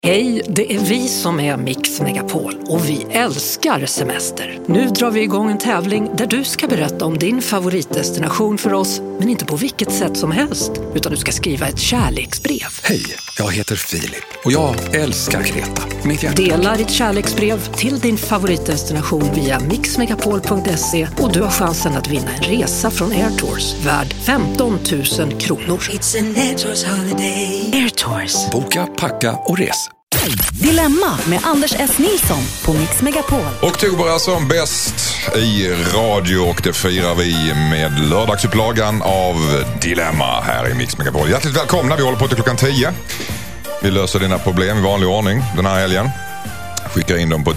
Hej, det är vi som är Mix Megapol och vi älskar semester. Nu drar vi igång en tävling där du ska berätta om din favoritdestination för oss, men inte på vilket sätt som helst, utan du ska skriva ett kärleksbrev. Hej, jag heter Filip och jag älskar Kreta. Dela ditt kärleksbrev till din favoritdestination via mixmegapol.se och du har chansen att vinna en resa från Air Tours värd 15 000 kronor. It's an Air Tours holiday. Air Tours. Boka, packa och res. Dilemma med Anders S. Nilsson på Mix Megapol. Oktober är som bäst i radio och det firar vi med lördagsupplagan av Dilemma här i Mix Megapol. Hjärtligt välkomna, vi håller på till klockan 10. Vi löser dina problem i vanlig ordning den här helgen. Skicka in dem på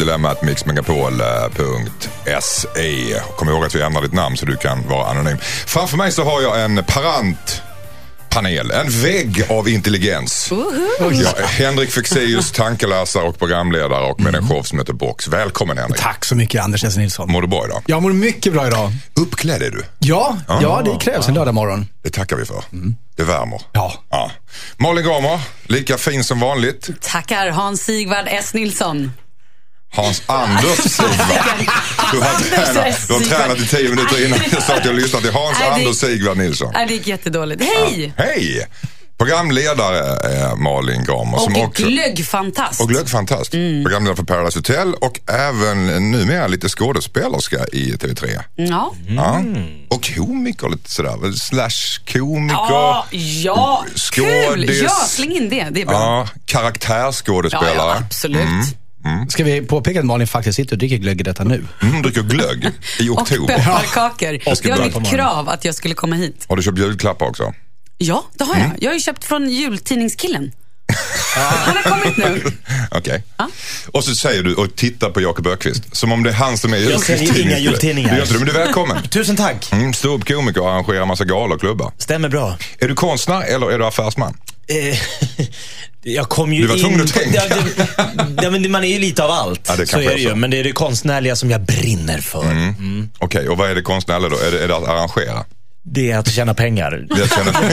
dilemma@mixmegapol.se. Kom ihåg att vi ändrar ditt namn så du kan vara anonym. Framför mig så har jag en panel, en vägg av intelligens. Ja, Henrik Fexeus, tankeläsare och programledare och med en show som heter Box. Välkommen Henrik. Tack så mycket Anders S. Nilsson. Mår du bra idag? Jag mår mycket bra idag. Uppklädd är du? Ja, det krävs en lördag morgon. Det tackar vi för. Det värmer. Ja. Malin Gramer, lika fin som vanligt. Tackar, Hans Sigvard S. Nilsson. Hans Anders Sigvard. Du har tränat i 10 minuter innan jag sa att jag lyssnade till Hans Anders Sigvard Nilsson. Nej, det gick jättedåligt. Hej! Hej! Programledare är Malin Gramer. Och glöggfantast. Programledare för Paradise Hotel och även numera lite skådespelerska i TV3. Ja. Och komiker lite sådär. /komiker. Ja, kul! Ja, släng in det är bra. Ja, karaktärsskådespelare. Ja, absolut. Ska vi påpeka att Malin faktiskt sitter och dricker glögg i detta nu? Dricker glögg i oktober. Och pepparkakor. Det var mitt krav att jag skulle komma hit. Har du köpt julklappar också? Ja, det har jag. Jag har ju köpt från jultidningskillen. Han har kommit nu. Okej. Och så säger du och tittar på Jakob Öqvist som om det är han som är jultidningskillen. Jag ser inga jultidningar. Du gör inte det, men du är välkommen. Tusen tack. Stå upp komiker och arrangerar massa galor och klubbar. Stämmer bra. Är du konstnär eller är du affärsman? Jag kom ju du var tvungen att tänka. Ja, men man är ju lite av allt. Ja, det så är det ju. Men det är det konstnärliga som jag brinner för. Okej, och vad är det konstnärliga då? Är det att arrangera? Det är att tjäna pengar. Det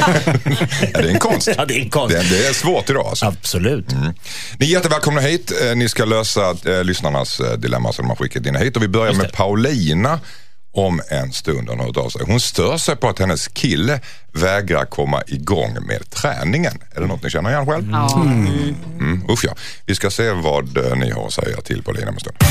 är en konst. Ja, det är en konst. Det är svårt idag alltså. Absolut. Ni är jättevälkomna hit. Ni ska lösa lyssnarnas dilemma som de har skickat in hit. Och vi börjar med Paulina om en stund. Hon har hört av sig. Hon stör sig på att hennes kille vägrar komma igång med träningen. Är det något ni känner igen själv? Usch ja. Vi ska se vad ni har att säga till Paulina om en stund.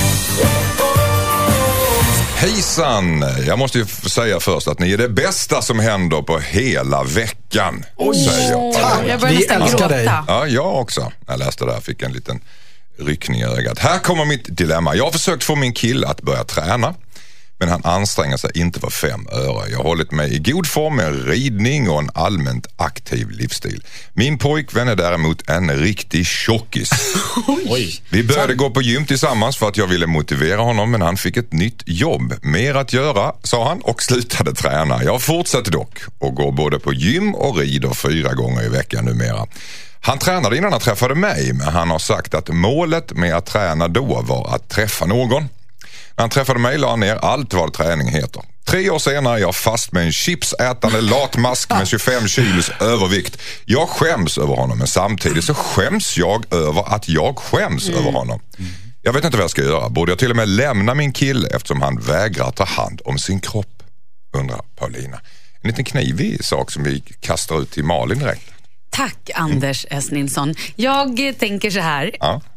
Hejsan! Jag måste ju säga först att ni är det bästa som händer på hela veckan. Säger jag. Jag börjar nästan gråta. Dig. Ja, jag också. Jag läste det här, fick en liten ryckning i ögat. Här kommer mitt dilemma. Jag har försökt få min kille att börja träna. Men han anstränger sig inte för 5 öre. Jag har hållit mig i god form med ridning och en allmänt aktiv livsstil. Min pojkvän är däremot en riktig tjockis. Vi började gå på gym tillsammans för att jag ville motivera honom, men han fick ett nytt jobb. Mer att göra, sa han, och slutade träna. Jag fortsätter dock och går både på gym och rider 4 gånger i veckan numera. Han tränade innan han träffade mig, men han har sagt att målet med att träna då var att träffa någon. När han träffade mig la han ner allt vad träning heter. 3 år senare är jag fast med en chipsätande latmask med 25 kilos övervikt. Jag skäms över honom, men samtidigt så skäms jag över att jag skäms över honom. Jag vet inte vad jag ska göra. Borde jag till och med lämna min kille eftersom han vägrar ta hand om sin kropp? Undrar Paulina. En liten knivig sak som vi kastar ut till Malin direkt. Tack Anders S. Nilsson. Jag tänker så här.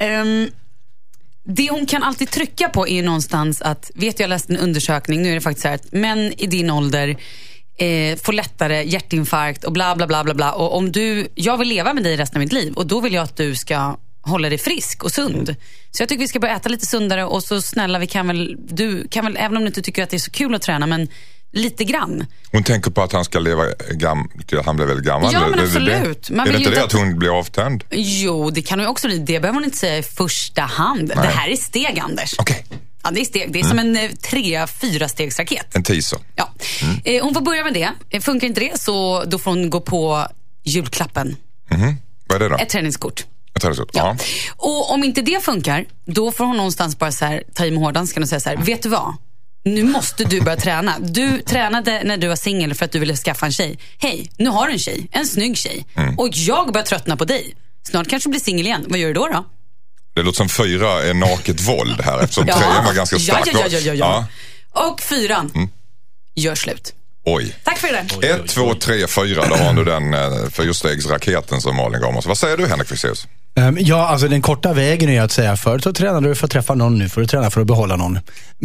Det hon kan alltid trycka på är någonstans att, jag läste en undersökning, nu är det faktiskt så här att män i din ålder får lättare hjärtinfarkt och bla bla bla bla bla. Och om jag vill leva med dig resten av mitt liv och då vill jag att du ska hålla dig frisk och sund. Så jag tycker vi ska börja äta lite sundare och så snälla, du kan väl, även om du inte tycker att det är så kul att träna, men lite grann. Hon tänker på att han ska leva till han blir väldigt gammal. Ja, men absolut. Är det inte det att hon blir avtänd? Jo, det kan hon ju också bli. Det behöver hon inte säga i första hand. Nej. Det här är steg, Anders. Okej. Ja, det är steg. Det är som en 3-4 stegsraket. En teaser. Ja. Hon får börja med det. Funkar inte det så då får hon gå på julklappen. Vad är det då? Ett träningskort. Ja. Och om inte det funkar, då får hon någonstans bara så här, ta i med hårdansken och säga så här: vet du vad? Nu måste du börja träna. Du tränade när du var singel för att du ville skaffa en tjej. Hej, nu har du en tjej, en snygg tjej. Och jag börjar tröttna på dig. Snart kanske blir singel igen. Vad gör du då? Det låter som 4 är naket våld här, eftersom 3 var ganska starkt. Ja. Och 4, gör slut. Oj. Tack för det. 1, 2, 3, 4, då har du den 4-stegsraketen som Malin gav oss. Vad säger du, Henrik Fexeus? Ja, alltså den korta vägen är att säga förut så tränade du för att träffa någon, nu får du träna för att behålla någon.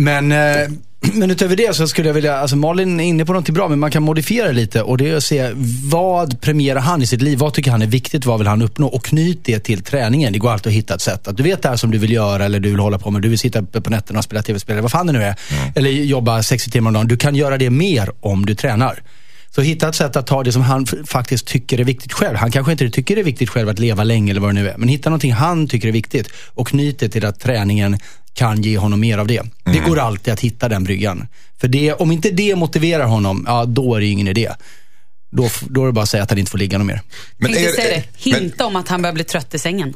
Men utöver det så skulle jag vilja, alltså Malin är inne på något bra, men man kan modifiera lite, och det är att se vad premierar han i sitt liv, vad tycker han är viktigt, vad vill han uppnå, och knyt det till träningen. Det går alltid att hitta ett sätt, att du vet det här som du vill göra, eller du vill hålla på med, du vill sitta uppe på nätterna och spela tv-spel, vad fan det nu är, eller jobba 60 timmar om dagen. Du kan göra det mer om du tränar. Så hitta ett sätt att ta det som han faktiskt tycker är viktigt själv. Han kanske inte tycker det är viktigt själv att leva länge eller vad det nu är. Men hitta någonting han tycker är viktigt och knyt det till att träningen kan ge honom mer av det. Det går alltid att hitta den bryggan. För det, om inte det motiverar honom, ja, då är det ingen idé. Då är det bara att säga att han inte får ligga något mer. Men hinta om att han börjar bli trött i sängen.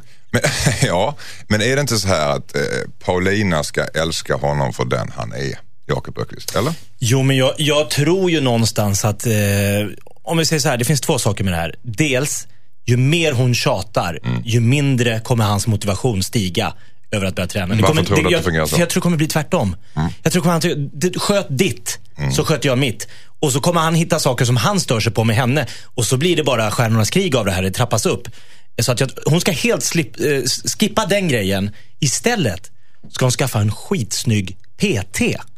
Men är det inte så här att Paulina ska älska honom för den han är? Jakob Öqvist, eller? Jo, men jag tror ju någonstans att om vi säger så här, det finns 2 saker med det här. Dels, ju mer hon tjatar, ju mindre kommer hans motivation stiga över att börja träna. Varför tror du att det fungerar så? Jag tror det kommer bli tvärtom. Jag tror han sköt ditt, så sköt jag mitt. Och så kommer han hitta saker som han stör sig på med henne. Och så blir det bara stjärnornas krig av det här, det trappas upp. Så att hon ska helt skippa den grejen. Istället ska hon skaffa en skitsnygg PT.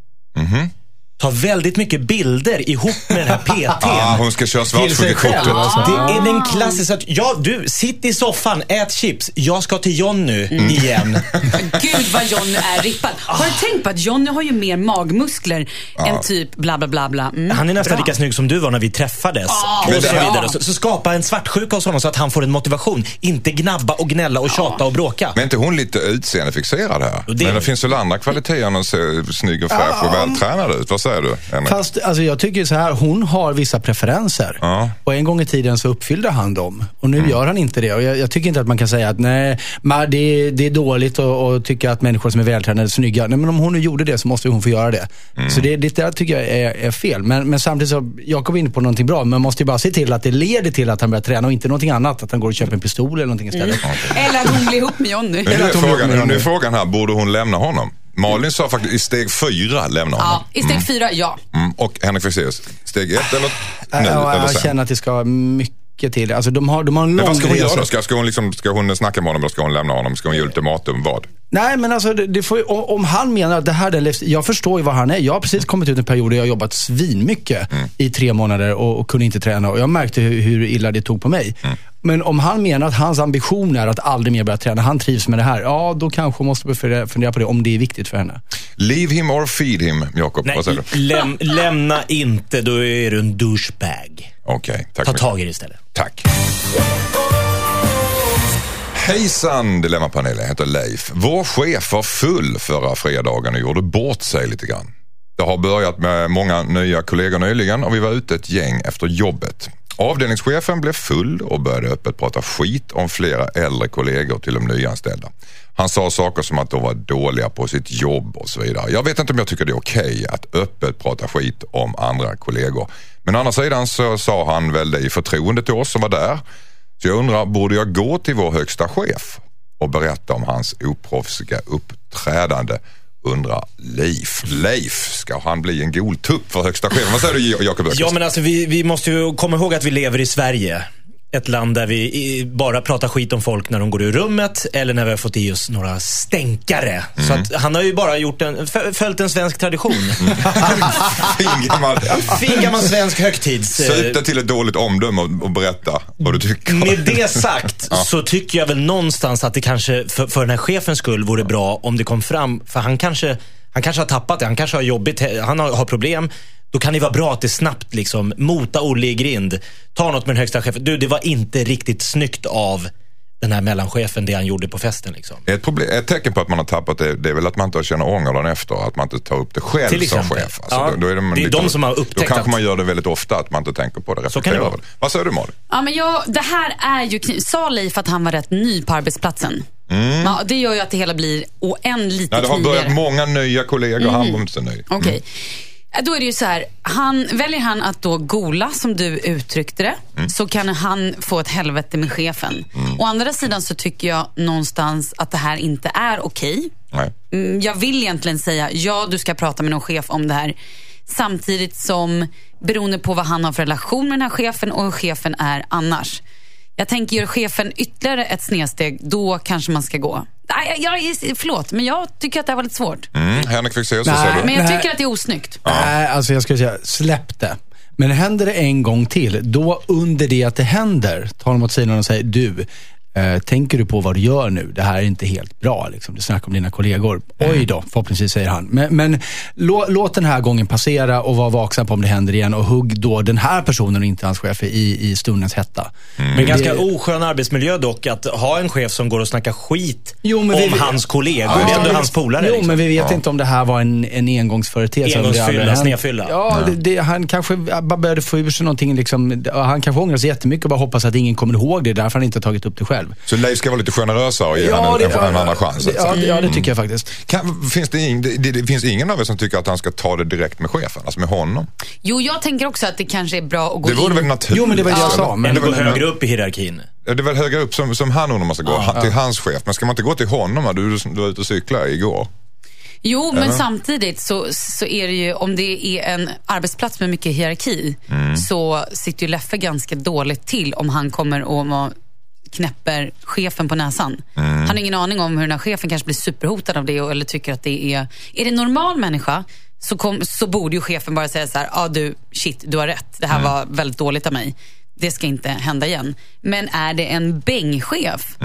Ta väldigt mycket bilder ihop med den här PT:n. Hon ska köra svartsjukekortet. Det är den klassiska. Du, sitt i soffan, ät chips. Jag ska till Jonny igen. Gud vad Jonny är rippad. Har du tänkt på att Jonny har ju mer magmuskler än typ bla bla bla bla. Han är nästan lika snygg som du var när vi träffades. Och så vidare. Så skapa en svartsjuka hos honom så att han får en motivation. Inte gnabba och gnälla och tjata och bråka. Men inte hon lite utseendefixerad här? Men det finns väl andra kvaliteter än att se snygg och fräsch och vältränad ut. Vad säger du, Henrik? Fast alltså, jag tycker så här, hon har vissa preferenser. Och en gång i tiden så uppfyllde han dem. Och nu gör han inte det. Och jag tycker inte att man kan säga att nej, det är dåligt att tycka att människor som är vältränade är snygga. Nej, men om hon nu gjorde det så måste hon få göra det. Så det där tycker jag är fel. Men samtidigt så, jag kom in på någonting bra. Men man måste ju bara se till att det leder till att han börjar träna och inte någonting annat. Att han går och köper en pistol eller någonting istället. Eller att hon blir ihop med Jonny. Nu är frågan här, borde hon lämna honom? Malin sa faktiskt i steg 4 lämna honom. Ja, i steg 4, ja. Och Henrik Fexeus, steg 1 eller nu? Jag känner att det ska mycket till. Alltså de har en lång vad ska hon göra då? Ska hon snacka med honom eller ska hon lämna honom? Ska hon ge ultimatum? Vad? Nej, men alltså det får, om han menar att det här jag förstår ju vad han är. Jag har precis kommit ut en period där jag har jobbat svinmycket i 3 månader och kunde inte träna. Och jag märkte hur illa det tog på mig. Men om han menar att hans ambition är att aldrig mer börja träna, han trivs med det här, ja då kanske hon måste fundera på det, om det är viktigt för henne. Leave him or feed him, Jakob. Nej, vad säger du? Lämna inte, då är du en douchebag. Okej, tack. Ta tag i det istället. Tack. Hejsan, Dilemmapanelen. Jag heter Leif. Vår chef var full förra fredagen och gjorde bort sig lite grann. Det har börjat med många nya kollegor nyligen och vi var ute ett gäng efter jobbet. Avdelningschefen blev full och började öppet prata skit om flera äldre kollegor till de nyanställda. Han sa saker som att de var dåliga på sitt jobb och så vidare. Jag vet inte om jag tycker det är okej att öppet prata skit om andra kollegor. Men å andra sidan så sa han väl det i förtroende till oss som var där. Så jag undrar, borde jag gå till vår högsta chef och berätta om hans oproffsiga uppträdande? Undrar Leif, ska han bli en goltupp för högsta chefen? Vad säger du, Jakob Öqvist? Ja, men alltså vi måste ju komma ihåg att vi lever i Sverige. Ett land där vi bara pratar skit om folk när de går ur rummet eller när vi har fått i oss några stänkare. Så att han har ju bara följt en svensk tradition. Fin gammal svensk högtids... Söp det till ett dåligt omdöme och berätta vad du tycker. Med det sagt så tycker jag väl någonstans att det kanske för den här chefens skull vore bra om det kom fram. För han kanske har tappat det, han kanske har jobbigt, han har problem. Då kan det vara bra att det snabbt liksom mota Olle i grind. Ta något med den högsta chefen. Det var inte riktigt snyggt av den här mellanchefen det han gjorde på festen liksom. Ett tecken på att man har tappat det är väl att man inte känner ånger dagen efter, att man inte tar upp det själv som chef. Alltså, då är det är de som har upptäckt. Då kanske man gör det väldigt ofta att man inte tänker på det. Så kan det vara. Vad säger du, Malin? Ja, men det här är ju sa Leif att han var rätt ny på arbetsplatsen. Ja, det gör ju att det hela blir oändligt det har börjat många nya kollegor och han var inte så ny. Okej. Då är det ju så här, väljer han att då gola som du uttryckte det, så kan han få ett helvete med chefen. Å andra sidan så tycker jag någonstans att det här inte är okej. Jag vill egentligen säga, ja, du ska prata med någon chef om det här. Samtidigt som, beroende på vad han har för relation med den här chefen och hur chefen är annars. Jag tänker, gör chefen ytterligare ett snedsteg, då kanske man ska gå. Förlåt, men jag tycker att det var lite svårt. Henrik fick se, men jag tycker att det är osnyggt. Nej, alltså jag skulle säga, släpp det. Men händer det en gång till, då under det att det händer, tar de åt sidan och säger, du, tänker du på vad du gör nu? Det här är inte helt bra, liksom. Du snackar om dina kollegor. Oj då, förhoppningsvis säger han. Men låt den här gången passera och var vaksam på om det händer igen, och hugg då den här personen och inte hans chef i stundens hetta. Men ganska oskön arbetsmiljö dock, att ha en chef som går och snackar skit om hans kollegor. Det är ändå hans polare. Jo, men vi vet inte om det här var en engångsföreteelse. Engångsfylla, snedfylla. Ja, han kanske började få ur sig någonting liksom, han kanske ångrar sig jättemycket och bara hoppas att ingen kommer ihåg det, därför han inte har tagit upp det själv. Så Leif ska vara lite generösare och ge en andra chans. Ja, det tycker jag faktiskt. Det finns ingen av er som tycker att han ska ta det direkt med chefen, alltså med honom? Jo, jag tänker också att det kanske är bra att gå in. Det vore väl naturligt. Jo, men det var det jag sa. Men det går högre upp i hierarkin. Det är väl högre upp som han under man ska gå, till hans chef. Men ska man inte gå till honom? Du var ute och cykla igår. Jo, men samtidigt så är det ju, om det är en arbetsplats med mycket hierarki, så sitter ju Leffe ganska dåligt till om han kommer och knäpper chefen på näsan. Han har ingen aning om hur den här chefen kanske blir superhotad av det, eller tycker att det är det en normal människa, så borde ju chefen bara säga så här, du, shit, du har rätt. Det här var väldigt dåligt av mig. Det ska inte hända igen. Men är det en bängchef,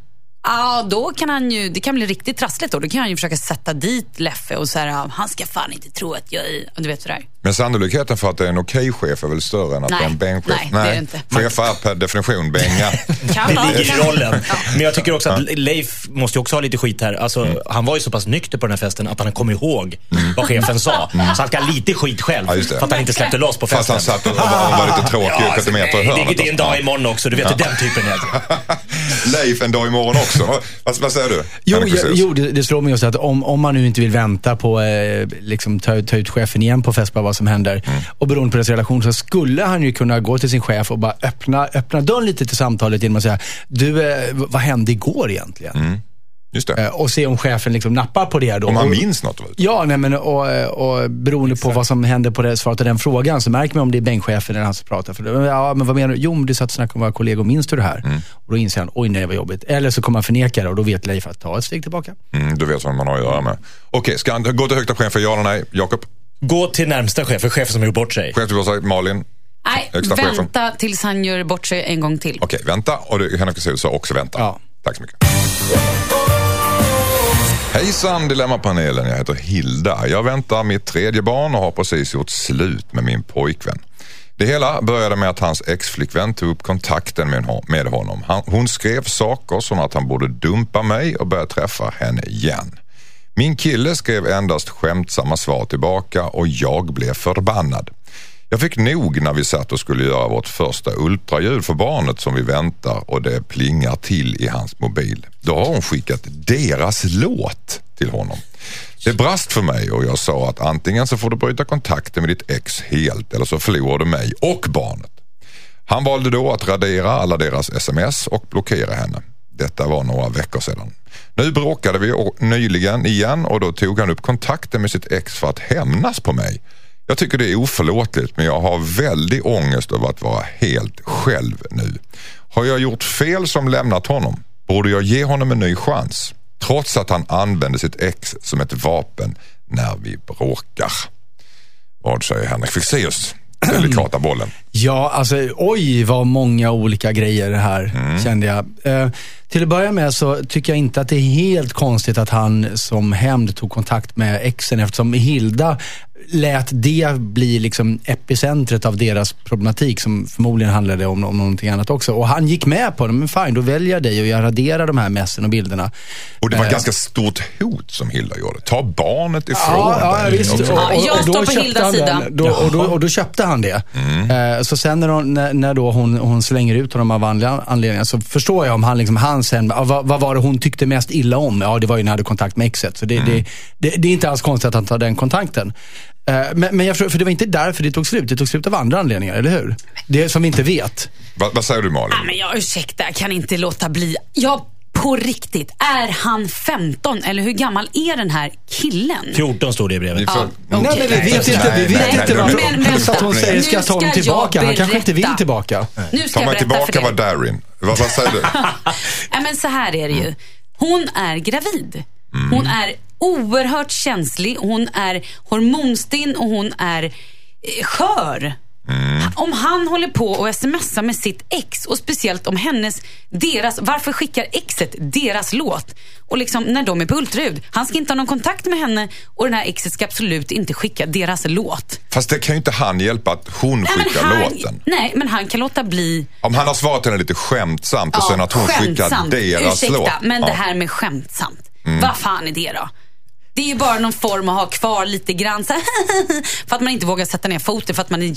då kan det kan bli riktigt trassligt då. Då kan han ju försöka sätta dit Leffe och så här, han ska fan inte tro att jag är, du vet sådär. Men sannolikheten för att det är en okej chef är väl större än att det är en bängchef? Nej, det är det inte. Chefer är per definition bänga. Det ligger i rollen. Men jag tycker också att Leif måste ju också ha lite skit här. Alltså, han var ju så pass nykter på den här festen att han kom ihåg vad chefen sa. Så han ska ha lite skit själv, för att han inte släppte loss på festen. Fast han satt och var lite tråkig och petimeter i hörnet. Det är en dag imorgon också, du vet hur den typen är. Leif en dag imorgon också. Vad säger du? Jo, det slår mig också att om man nu inte vill vänta på liksom ta ut chefen igen på fest, vad som händer, och beroende på deras relation, så skulle han ju kunna gå till sin chef och bara öppna dörren lite till samtalet genom att säga, du, vad hände igår egentligen? Just det. Och se om chefen liksom nappar på det då. Om han minns något. Ja, nej, men och beroende på vad som händer på det svaret av den frågan, så märker man om det är bänkchefen eller han som pratar. För men vad menar du? Jo, men du satt och snackade om våra kollegor, minns du det här? Och då inser han, oj nej, det var jobbigt. Eller så kommer han förneka det, och då vet Leif att ta ett steg tillbaka. Du vet vad man har att göra med. Okej, ska han gå till högsta chef för ja eller nej? Jakob? Gå till närmsta chef, för chefen som har gjort bort sig. Chef till sig, Malin? Nej, vänta tills han gör bort sig en gång till. Okej, vänta. Och Henrik sa också vänta. Ja. Tack så mycket. Hejsan Dilemmapanelen, jag heter Hilda. Jag väntar mitt 3:e barn och har precis gjort slut med min pojkvän. Det hela började med att hans ex-flickvän tog upp kontakten med honom. Hon skrev saker som att han borde dumpa mig och börja träffa henne igen. Min kille skrev endast skämtsamma svar tillbaka och jag blev förbannad. Jag fick nog när vi satt och skulle göra vårt första ultraljud för barnet som vi väntar, och det plingar till i hans mobil. Då har hon skickat deras låt till honom. Det brast för mig och jag sa att antingen så får du bryta kontakten med ditt ex helt, eller så förlorar du mig och barnet. Han valde då att radera alla deras sms och blockera henne. Detta var några veckor sedan. Nu bråkade vi nyligen igen och då tog han upp kontakten med sitt ex för att hämnas på mig. Jag tycker det är oförlåtligt, men jag har väldigt ångest över att vara helt själv nu. Har jag gjort fel som lämnat honom? Borde jag ge honom en ny chans? Trots att han använde sitt ex som ett vapen när vi bråkar. Vad säger Henrik Fexeus? Delikata bollen. Ja, alltså oj vad många olika grejer här kände jag. Till att börja med så tycker jag inte att det är helt konstigt att han som hämnd tog kontakt med exen, eftersom Hilda lät det bli liksom epicentret av deras problematik, som förmodligen handlade om någonting annat också. Och han gick med på det, men fine, då väljer jag dig och jag raderar de här messen och bilderna. Och det var ett ganska stort hot som Hilda gjorde. Ta barnet ifrån dig. Ja, visst. Jag står på Hildas sida. Och då köpte han det. Så sen när då hon slänger ut honom av anledningar, så förstår jag om han sen, vad var det hon tyckte mest illa om? Ja, det var ju när han hade kontakt med exet. Så det är inte alls konstigt att han tar den kontakten. Men jag tror, för det var inte därför det tog slut. Det tog slut av andra anledningar, eller hur? Det som vi inte vet. Vad säger du, Malin? Men ursäkta, jag kan inte låta bli. På riktigt, är han 15 eller hur gammal är den här killen? 14 står det i brevet. Nej, men vi vet inte vad. Plus att hon säger ska ta honom tillbaka. Han kanske inte vill tillbaka. Nu ska tar man tillbaka var Darin. Vad säger du? Men så här är det ju. Hon är gravid. Hon är oerhört känslig. Hon är hormonstinn och hon är skör. Om han håller på och smsar med sitt ex och speciellt om varför skickar exet deras låt och liksom när de är på ultraljud, han ska inte ha någon kontakt med henne och den här exet ska absolut inte skicka deras låt. Fast det kan ju inte han hjälpa att hon skickar låten. Nej, men han kan låta bli. Om han har svarat henne lite skämtsamt och sen att hon skickar deras låt. Men det här med skämtsamt, vad fan är det då? Det är ju bara någon form att ha kvar lite grann så för att man inte vågar sätta ner foten, för att man är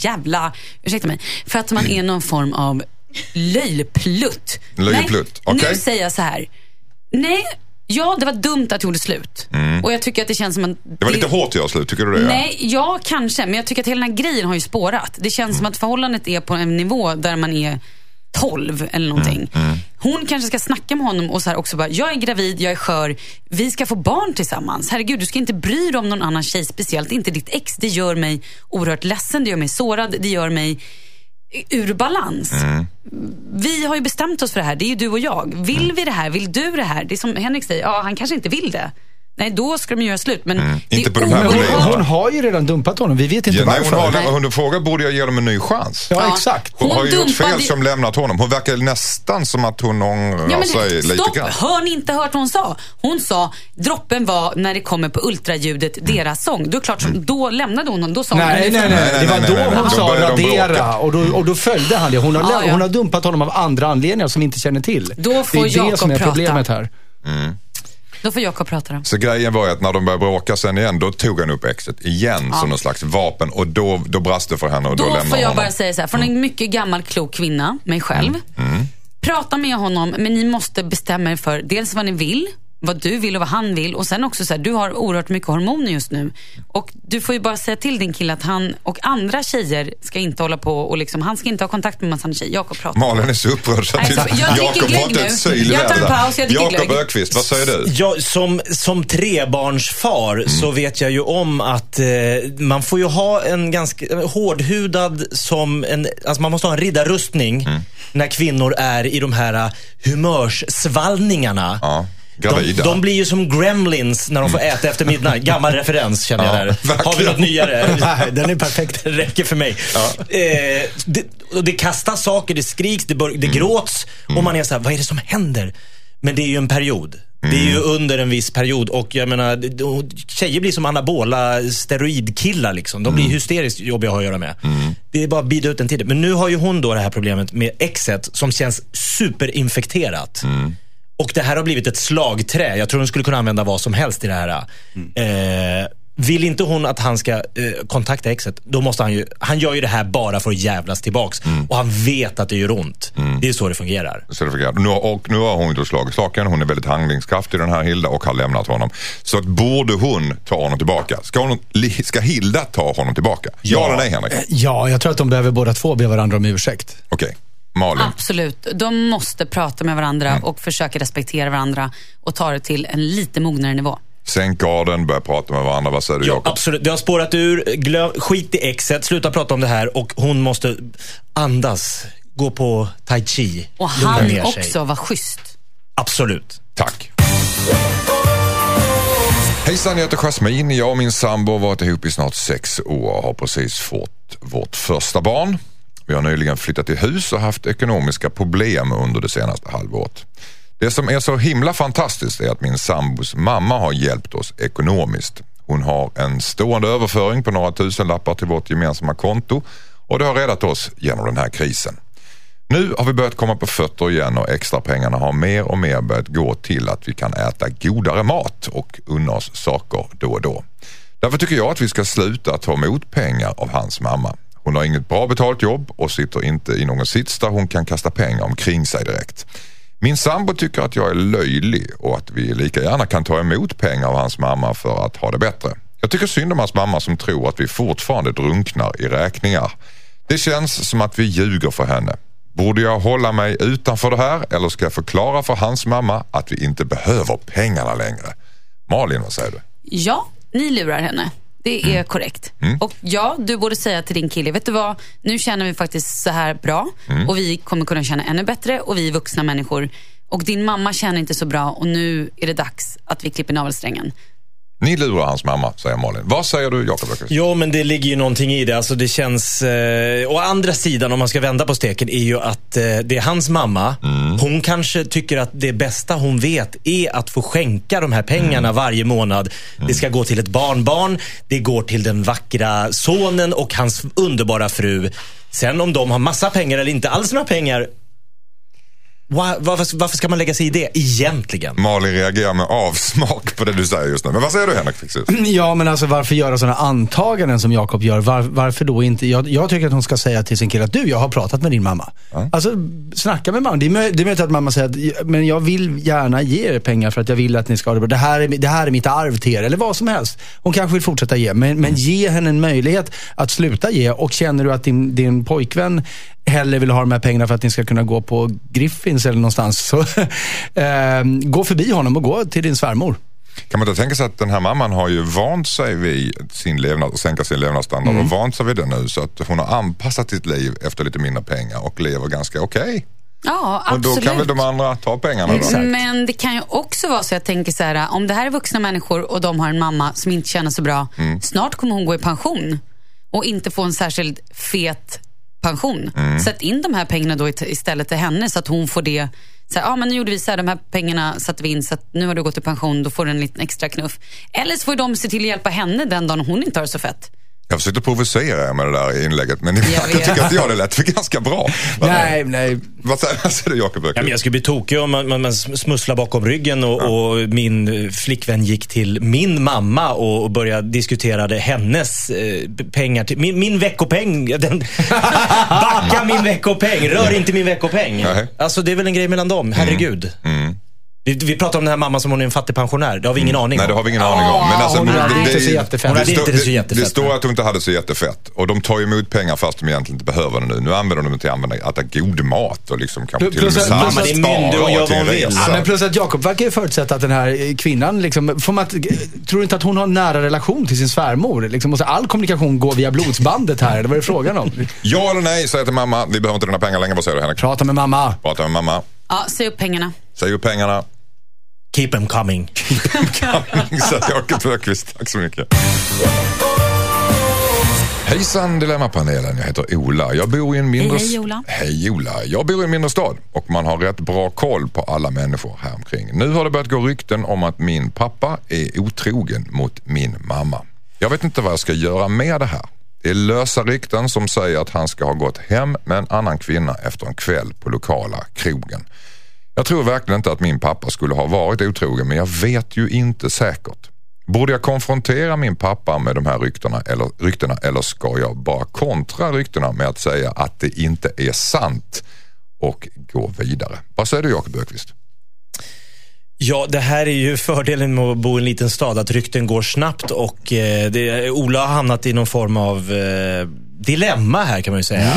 för att man är någon form av löjplutt. Okay. Nu säger jag så här. Nej, det var dumt att jag gjorde slut. Och jag tycker att det känns som att det var lite hårt att göra slut, tycker du det? Nej, kanske, men jag tycker att hela den här grejen har ju spårat. Det känns som att förhållandet är på en nivå där man är 12 eller någonting. Hon kanske ska snacka med honom och så här också bara, jag är gravid, jag är skör, vi ska få barn tillsammans. Herregud, du ska inte bry dig om någon annan tjej, speciellt inte ditt ex. Det gör mig oerhört ledsen, det gör mig sårad, det gör mig ur balans. Vi har ju bestämt oss för det här, det är ju du och jag. Vill vi det här? Vill du det här? Det är som Henrik säger, han kanske inte vill det. Nej, då ska de göra slut. Men inte på de här hon har ju redan dumpat honom. Vi vet inte varför. Hon frågar, borde jag ge dem en ny chans? Ja, exakt. Hon har ju gjort fel som lämnat honom. Hon verkar nästan som att hon ångrar sig lite grann. Hör ni inte hört vad hon sa? Hon sa, droppen var när det kommer på ultraljudet deras sång. Då klart, då lämnade hon. Då sa nej. Det var då hon sa radera. Och då följde han det. Hon har dumpat honom av andra anledningar som vi inte känner till. Då får det är det som är problemet här. Då får Jakob prata då. Så grejen var ju att när de började bråka sen igen, då tog han upp exet igen som någon slags vapen och då brast det för henne och då lämnade får jag bara säga så här, från en mycket gammal klok kvinna, mig själv. Prata med honom, men ni måste bestämma er för dels vad ni vill, vad du vill och vad han vill, och sen också så här, du har oerhört mycket hormoner just nu och du får ju bara säga till din kille att han och andra tjejer ska inte hålla på och liksom, han ska inte ha kontakt med massa tjejer. Jakob pratar. Malin är så upprörd så att Jakob har inte ett syl. Jag tar en paus, jag dricker glögg. Jakob Öqvist, vad säger du? Som trebarnsfar så vet jag ju om att man får ju ha en ganska hårdhudad alltså man måste ha en riddarrustning när kvinnor är i de här humörssvallningarna. Ja. De blir ju som gremlins när de får äta efter midnatt. Gammal referens känner jag där. Verkligen. Har vi något nyare? Nej, den är perfekt. Det räcker för mig. Det kastas saker, det skriks, det gråts och man är så här, vad är det som händer? Men det är ju en period. Det är ju under en viss period och jag menar, tjejer blir som anabola steroidkillar liksom. De blir hysteriskt jobbiga att ha att göra med. Det är bara att bida ut den tiden. Men nu har ju hon då det här problemet med exet som känns superinfekterat. Och det här har blivit ett slagträ. Jag tror hon skulle kunna använda vad som helst i det här. Vill inte hon att han ska kontakta exet, då måste han gör ju det här bara för att jävlas tillbaks. Och han vet att det gör ont. Det är så det fungerar. Nu har hon då slagit saken. Hon är väldigt handlingskraftig, den här Hilda, och har lämnat honom. Så att borde hon ta honom tillbaka? Ska Hilda ta honom tillbaka? Ja eller nej, Henrik? Ja, jag tror att de behöver båda två be varandra om ursäkt. Okej. Malin. Absolut. De måste prata med varandra och försöka respektera varandra och ta det till en lite mognare nivå. Sänk garden, börja prata med varandra. Vad säger du, Jakob? Absolut. Det har spårat ur. Skit i exet. Sluta prata om det här. Och hon måste andas. Gå på tai chi. Och han också var schysst. Absolut. Tack. Hejsan, jag heter Jasmin. Jag och min sambo har varit ihop i snart 6 år och har precis fått vårt första barn. Vi har nyligen flyttat till hus och haft ekonomiska problem under det senaste halvåret. Det som är så himla fantastiskt är att min sambos mamma har hjälpt oss ekonomiskt. Hon har en stående överföring på några tusenlappar till vårt gemensamma konto och det har räddat oss genom den här krisen. Nu har vi börjat komma på fötter igen och extra pengarna har mer och mer börjat gå till att vi kan äta godare mat och unna oss saker då och då. Därför tycker jag att vi ska sluta ta emot pengar av hans mamma. Hon har inget bra betalt jobb och sitter inte i någon sits där hon kan kasta pengar omkring sig direkt. Min sambo tycker att jag är löjlig och att vi lika gärna kan ta emot pengar av hans mamma för att ha det bättre. Jag tycker synd om hans mamma som tror att vi fortfarande drunknar i räkningar. Det känns som att vi ljuger för henne. Borde jag hålla mig utanför det här eller ska jag förklara för hans mamma att vi inte behöver pengarna längre? Malin, vad säger du? Ja, ni lurar henne. Det är korrekt. Och ja, du borde säga till din kille, vet du vad, nu känner vi faktiskt så här bra och vi kommer kunna känna ännu bättre och vi är vuxna människor. Och din mamma känner inte så bra och nu är det dags att vi klipper navelsträngen. Ni lurar hans mamma, säger Malin. Vad säger du, Jakob Öqvist? Jo, men det ligger ju någonting i det. Alltså det känns... å andra sidan, om man ska vända på steken, är ju att det är hans mamma. Hon kanske tycker att det bästa hon vet är att få skänka de här pengarna varje månad. Det ska gå till ett barnbarn. Det går till den vackra sonen och hans underbara fru. Sen om de har massa pengar eller inte alls några pengar... Varför ska man lägga sig i det egentligen? Malin reagerar med avsmak på det du säger just nu. Men vad säger du, Henrik Fexeus? Ja, men alltså varför göra sådana antaganden som Jakob gör? Varför då inte? Jag tycker att hon ska säga till sin kille att jag har pratat med din mamma. Alltså, snacka med mamma. Det är möjligt att mamma säger att men jag vill gärna ge er pengar för att jag vill att ni ska ha det bra. Det här är mitt arv till er, eller vad som helst. Hon kanske vill fortsätta ge, men ge henne en möjlighet att sluta ge. Och känner du att din pojkvän hellre vill ha de här pengarna för att ni ska kunna gå på Griffins eller någonstans, så gå förbi honom och gå till din svärmor. Kan man inte tänka sig att den här mamman har ju vant sig vid sänka sin levnadsstandard och vant sig vid det nu, så att hon har anpassat sitt liv efter lite mindre pengar och lever ganska okej. Ja, absolut. Och då kan väl de andra ta pengarna då? Exakt. Men det kan ju också vara så, jag tänker så här, om det här är vuxna människor och de har en mamma som inte känner så bra, snart kommer hon gå i pension och inte få en särskild fet pension. Sätt in de här pengarna då istället till henne så att hon får det. Så här, men nu gjorde vi så här, de här pengarna satte vi in så att nu har du gått i pension, då får du en liten extra knuff. Eller så får de se till att hjälpa henne den dagen hon inte har det så fett. Jag försökte provocera med det där inlägget, men jag tycker att det lät för ganska bra. Nej. Vad säger du, Jakob Öqvist? Jag skulle bli tokig om man smusslar bakom ryggen och min flickvän gick till min mamma och började diskutera hennes pengar till min veckopeng. Backa min veckopeng, rör inte min veckopeng. Alltså det är väl en grej mellan dem, herregud. Vi pratar om den här mamman som hon är en fattig pensionär. Det har vi ingen aning om. Nej, det har vi ingen aning om. Men alltså, hon hade inte så jättefett. Det står att hon inte hade så jättefett. Och de tar emot pengar fast de egentligen inte behöver det nu. Nu använder de det till att äta god mat och liksom kanske till och med mamma, det är myndig och gör vad hon vill. Men plus att Jakob verkar ju förutsätta att den här kvinnan liksom, tror inte att hon har en nära relation till sin svärmor? Liksom, måste all kommunikation gå via blodsbandet här? Eller vad är det frågan om? Ja eller nej, säger till mamma. Vi behöver inte dina pengar längre. Vad säger du, Henrik? Prata med mamma. Ja, säg upp pengarna. Keep them coming. Så Jakob Öqvist, tack så mycket. Hejsan Dilemmapanelen, jag heter Ola. Jag bor i en mindre... Hej Ola. Hej Ola. Jag bor i en mindre stad och man har rätt bra koll på alla människor här omkring. Nu har det börjat gå rykten om att min pappa är otrogen mot min mamma. Jag vet inte vad jag ska göra med det här. Det är lösa rykten som säger att han ska ha gått hem med en annan kvinna efter en kväll på lokala krogen. Jag tror verkligen inte att min pappa skulle ha varit otrogen, men jag vet ju inte säkert. Borde jag konfrontera min pappa med de här ryktena eller ska jag bara kontra ryktena med att säga att det inte är sant och gå vidare? Vad säger du, Jakob Öqvist? Ja, det här är ju fördelen med att bo i en liten stad, att rykten går snabbt och Ola har hamnat i någon form av dilemma här, kan man ju säga.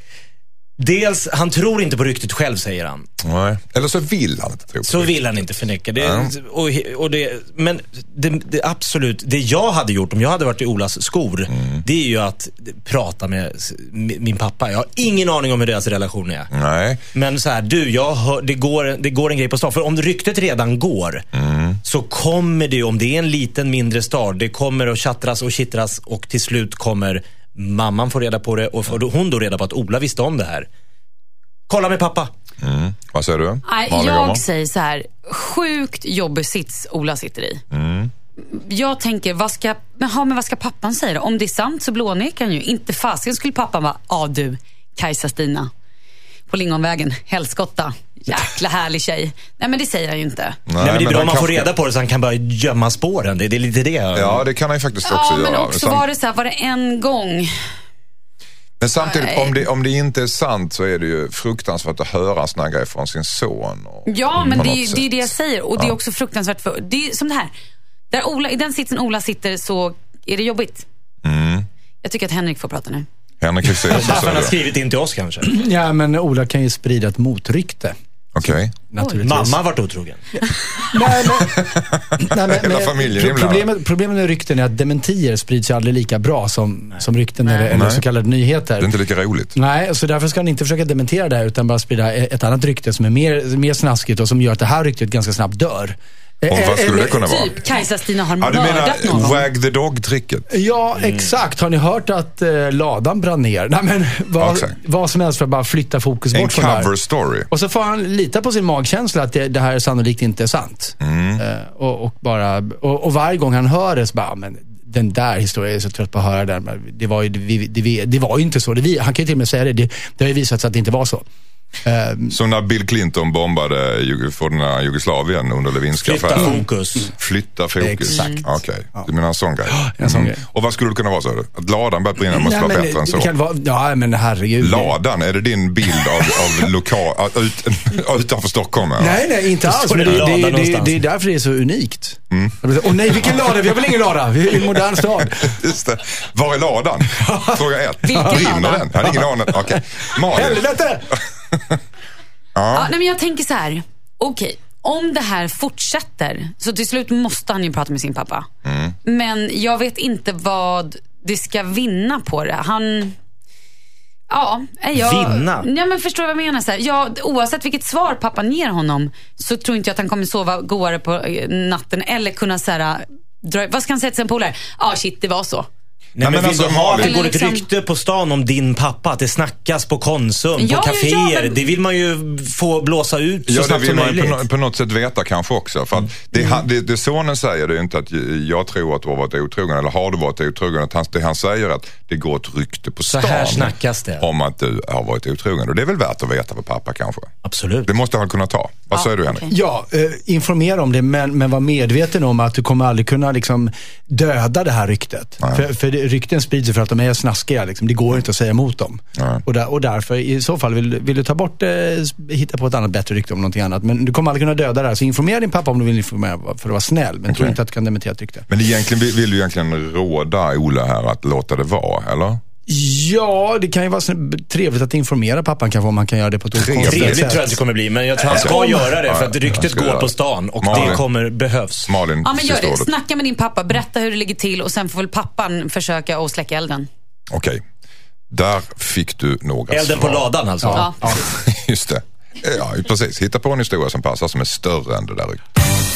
Dels, han tror inte på ryktet själv, säger han. Nej. Eller så vill han inte tro på så ryktet. Vill han inte förneka det. Men det absolut, det jag hade gjort om jag hade varit i Olas skor, det är ju att prata med min pappa. Jag har ingen aning om hur deras relation är. Nej. Men så här, det går en grej på stan. För om ryktet redan går, så kommer det, om det är en liten mindre stad, det kommer att chattras och kittras och till slut kommer mamman får reda på det och hon då reda på att Ola visste om det här. Kolla med pappa. Vad säger du? Jag säger så här, sjukt jobbig sits Ola sitter i. Jag tänker, vad ska pappan säga då? Om det är sant så blånekar han ju. Inte fast. Skulle pappan vara, du, Kajsa Stina på Lingonvägen, helskotta. Jäkla härlig tjej. Nej, men det säger han ju inte. Nej, men det är bra om man får reda på det så han kan börja gömma spåren. Det är lite det. Ja, det kan han ju faktiskt också göra. Men också var det så här, var det en gång. Men samtidigt, om det inte är sant så är det ju fruktansvärt att höra en sån här grej från sin son. Ja, men det är det jag säger. Och det är också fruktansvärt det är som det här. Där Ola, i den sitsen Ola sitter så Är det jobbigt? Jag tycker att Henrik får prata nu. Henrik Hysén. Han har skrivit in till oss kanske. Ja, men Ola kan ju sprida ett motrykte. Okej. Naturligtvis. Mamma har varit otrogen. Hela familjen problemet med rykten är att dementier sprids ju aldrig lika bra som rykten eller så kallade nyheter. Det är inte lika roligt. Nej, så därför ska han inte försöka dementera det här utan bara sprida ett annat rykte som är mer snaskigt och som gör att det här ryktet ganska snabbt dör. Och vad skulle det kunna vara? Typ Kajsa-Stina har Du mördat någon. menar wag the dog-tricket? Ja, exakt. Har ni hört att ladan brann ner? Nej, men vad som helst för att bara flytta fokus bort från det här. En cover story. Och så får han lita på sin magkänsla att det här sannolikt inte är sant. Och varje gång han hör det så bara, men den där historien, jag är så trött på att höra den. Det var ju inte så. Han kan ju till och med säga det. Det har ju visat sig att det inte var så. Som när Bill Clinton bombade forna Jugoslavien under Lewinsky affären. Flytta fokus. Exakt. Okej. Du menar en sån grej? En sån grej. Och vad skulle det kunna vara så? Att ladan börjat brinna måste vara bättre än så. Ja, men herregud. Ladan, är det din bild av lokal utanför Stockholm? Eller? Nej, inte alls. Men det är därför det är så unikt. Och nej, vilken lada? Vi har väl ingen lada? Vi är i en modern stad. Just det. Var är ladan? Fråga 1. Vilken brinner lada? den? Jag hade ingen aning. Okej. Malin. Helvete! Nej, men jag tänker så här. Okej, om det här fortsätter så till slut måste han ju prata med sin pappa. Men jag vet inte vad det ska vinna på det. Vinna? Ja, men förstår du vad jag menar? Så här, oavsett vilket svar pappan ger honom så tror inte jag att han kommer sova godare på natten eller kunna så här, vad ska han säga till sin polare? Shit, det var så. Nej, men vill du ha att det går ett liksom rykte på stan om din pappa, att det snackas på Konsum, på kaféer, men det vill man ju få blåsa ut så snabbt som möjligt. Det vill man på något sätt veta kanske också. För att det sonen säger, det är inte att jag tror att du har varit otrogen eller har du varit otrogen, att det han säger att det går ett rykte på stan så här snackas det om att du har varit otrogen. Och det är väl värt att veta för pappa kanske. Absolut. Det måste han kunna ta. Vad säger du, Henrik? Okay. Ja, informera om det, men var medveten om att du kommer aldrig kunna liksom döda det här ryktet. För rykten sprids för att de är snaskiga. Liksom. Det går inte att säga emot dem. Och därför, i så fall, vill du ta bort hitta på ett annat bättre rykte om någonting annat. Men du kommer aldrig kunna döda det här. Så informera din pappa om du vill informera för att vara snäll. Men tror inte att du kan dementera ett rykte. Men egentligen vill du egentligen råda Ola här att låta det vara, eller? Ja, det kan ju vara trevligt att informera pappan kanske om man kan göra det på ett trevligt tror jag inte det kommer bli, men jag tror han ska göra det för att ryktet går på stan och Malin, det behövs. Malin, men gör det. Snacka med din pappa, berätta hur det ligger till och sen får väl pappan försöka att släcka elden. Okej. Där fick du några elden svar. På ladan alltså. Ja. Just det. Ja, precis. Hitta på en historia som passar som är större än det där ryktet.